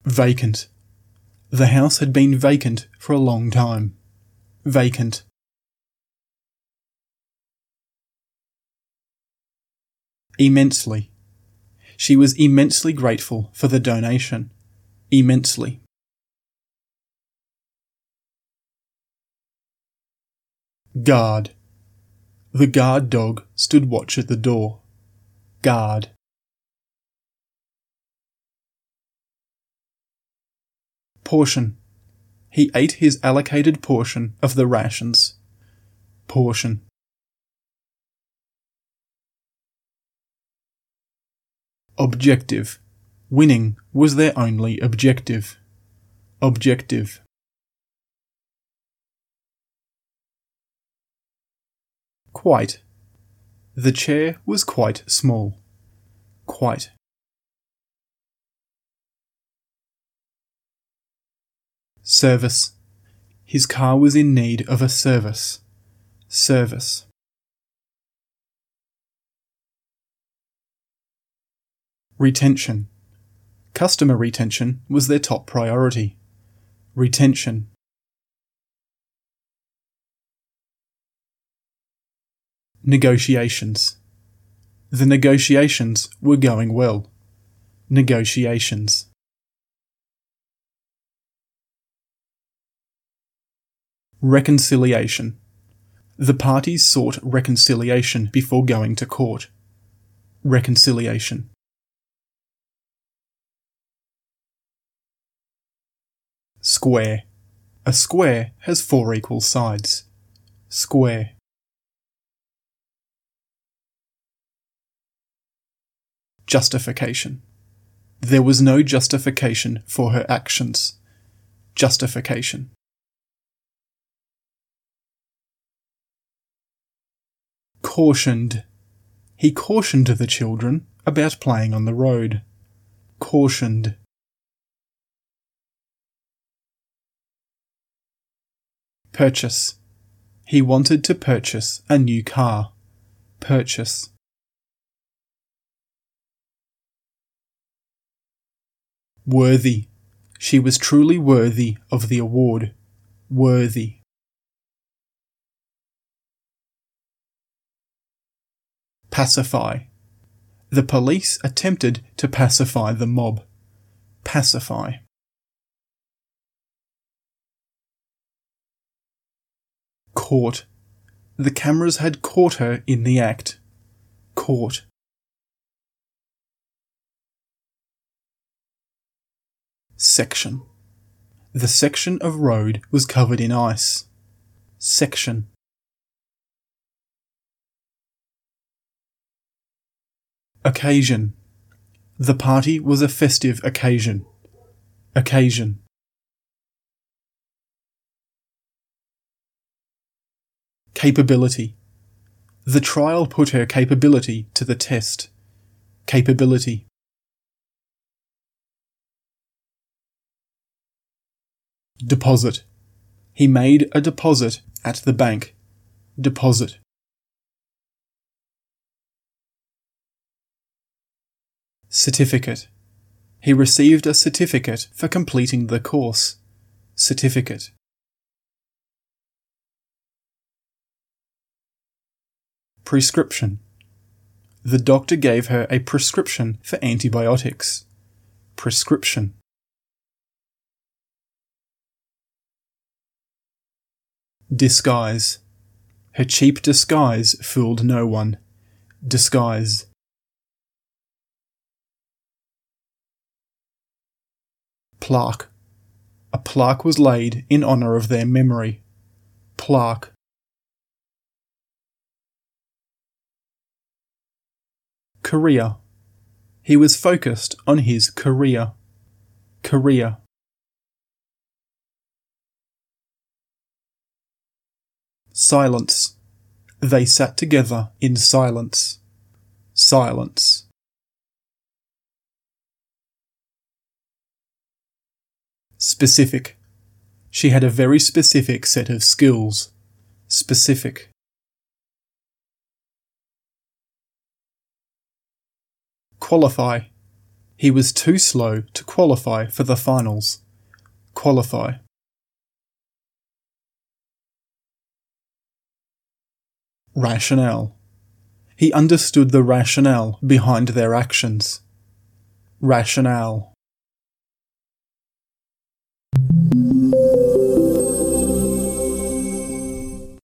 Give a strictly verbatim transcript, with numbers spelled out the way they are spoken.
Vacant. The house had been vacant for a long time. Vacant. Immensely. She was immensely grateful for the donation. Immensely. Guard. The guard dog stood watch at the door. Guard. Portion. He ate his allocated portion of the rations. Portion. Objective. Winning was their only objective. Objective. Quite. The chair was quite small. Quite. Service. His car was in need of a service. Service. Retention. Customer retention was their top priority. Retention. Negotiations. The negotiations were going well. Negotiations. Reconciliation. The parties sought reconciliation before going to court. Reconciliation. Square. A square has four equal sides. Square. Justification. There was no justification for her actions. Justification. Cautioned. He cautioned the children about playing on the road. Cautioned. Purchase. He wanted to purchase a new car. Purchase. Worthy. She was truly worthy of the award. Worthy. Pacify. The police attempted to pacify the mob. Pacify. Caught. The cameras had caught her in the act. Caught. Section. The section of road was covered in ice. Section. Occasion. The party was a festive occasion. Occasion. Capability. The trial put her capability to the test. Capability. Deposit. He made a deposit at the bank. Deposit. Certificate. He received a certificate for completing the course. Certificate. Prescription. The doctor gave her a prescription for antibiotics. Prescription. Disguise. Her cheap disguise fooled no one. Disguise. Plaque. A plaque was laid in honour of their memory. Plaque. Career. He was focused on his career. Career. Silence. They sat together in silence. Silence. Specific. She had a very specific set of skills. Specific. Qualify. He was too slow to qualify for the finals. Qualify. Rationale. He understood the rationale behind their actions. Rationale.